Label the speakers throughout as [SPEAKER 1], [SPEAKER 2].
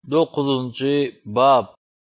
[SPEAKER 1] 9. Bab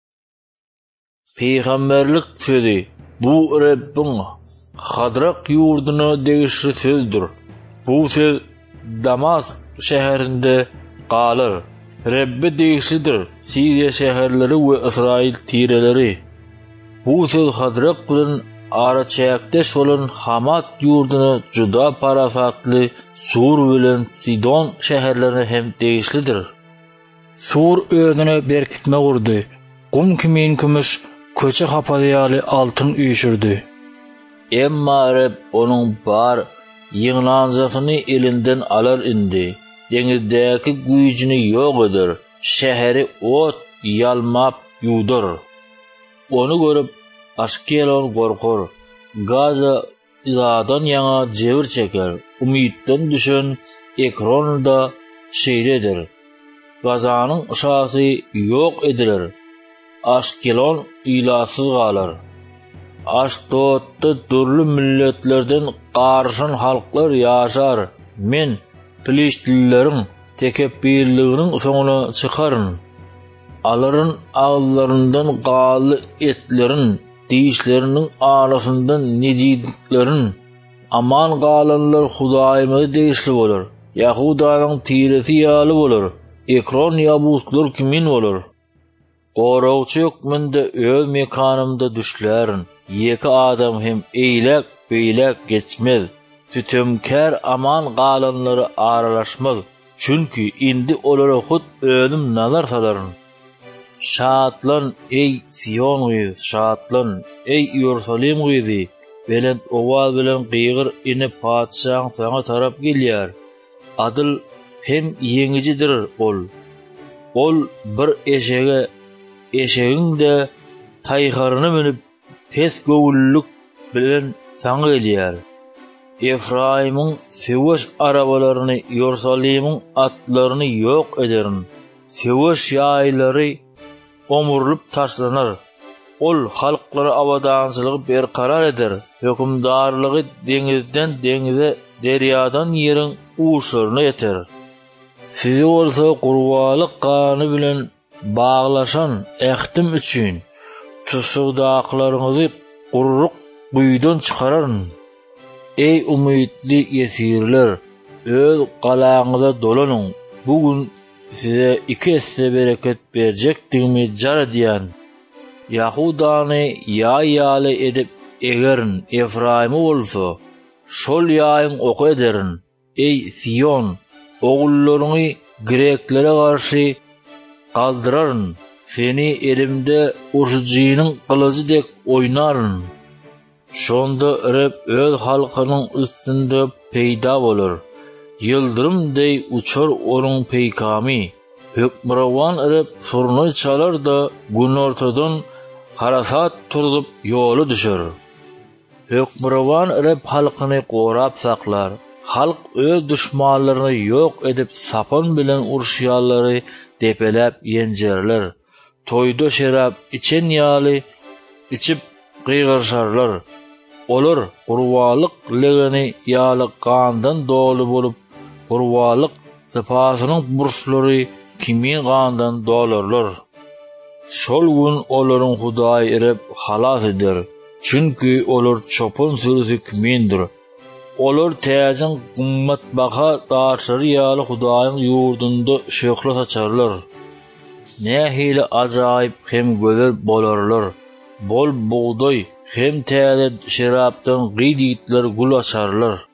[SPEAKER 1] Peygamberlik sözü bu Rabbin Hadrak yurduna degişli sözdür. Bu söz Damask şehrinde qalar. Rabbi degişlidir. Siriya şehirleri ve İsrail tireleri. Bu söz Hadrak bilen araçayakdeş bolan Hamat yurduna juda parafatly Sur bilen Sidon şehirlerine hem degişlidir. Sur özüne berkitme gurdy. Kum kimin kümüş köçe hapayaly altın üýşürdi. Emma Rab onun bar ýyňlanjasyny elinden alar indi. Deňizdäki güýjüni ýok eder. Şehri ot ýalmap ýudar. Onu görüp Aşkelon gorkar. Gaza iladan ýaňa jebir çeker. Umytdan düşen Ekronda şeýledir. Gazanyň uşasy ýok ediler. Aşkelon ilasyz galar. Aşdodda durly milletlerden garşan halklar ýaşar. Men Filistinleriň tekebbirliginiň soňuna çykaryn. Aların ağızlarından galy etlerin, dişlerinin arasından nejidiklerin, aman galanlar Hudaýymy degişli bolar. Yahudanyň tiresi ýaly bolar. Ekron ýabuslar kimin bolar? Goragçy hökmünde öz mekanymda düşlärin. Ýeki adam hem eýlek beýlek geçmez. Tütemkär aman galanlary aralaşmaz. Çünki indi olara hut özüm nazar salaryn. Şatlan ey Sion gyz, şatlan ey Ýerusalim gyzy. Belent owaz bilen gyýgyr ine padşahyň saňa tarap gelýär. Adyl hem ýeňijidir ol. Ol bir eşegiň de taýharyny minip pes göwüllük bilen saňa gelýär. Efraimyň seweş arabalaryny, Ýerusalimyň atlaryny ýok ederin. Seweş ýaýlary omurlup taşlanar. Ol halklara awadançylygy berkarar eder. Hökümdarlygy deňizden deňize, derýadan ýeriň uşlaryna ýeter. Sizi bolsa gurbalyk gany bilen baglaşan ähtim üçin tusugdaklaryňyzy gurruk güýden çykararyn. Ey umytly ýesirler, öz galaňyza dolanyň. Bugün size iki esse bereket berjekdigimi jar edýän. Yahudany ýaly edip egerin Efraimy bolsa, şol ýaýyň oku ederin. Ey Sion, ogullaryňy Greklere garşy galdyraryn. Seni elimde urşujynyň kılıjydek oýnaryn. Şonda Rab öz halkynyň üstünde peýda bolar. Yıldırımday uçar onun peykami. Hükmrawan Rab surny çalar da gün ortadan harasat turup ýoly düşer. Hükmrawan Rab halkyny gorap saklar. Halk öz düşmanlaryny ýok edip sapan bilen urşýanlary depeläp ýenjerler. Toýda şerap içen ýaly içip gygyrşarlar. Olar gurbalyk legeni ýaly gandan dolu bolup gurbalyk sypasynyň burçlary kimin gandan dolarlar. Şol gün olaryň Hudaý Rab halas eder. Çünki olar çopun sürüsü kimindir. Olar täzin gymmatbaha daşary ýaly Hudaýyň ýurdunda şöhre saçarlar. Nähili ajaýyp hem gözel bolarlar. Bol buğday hem täze şerapdan gyditler gul açarlar.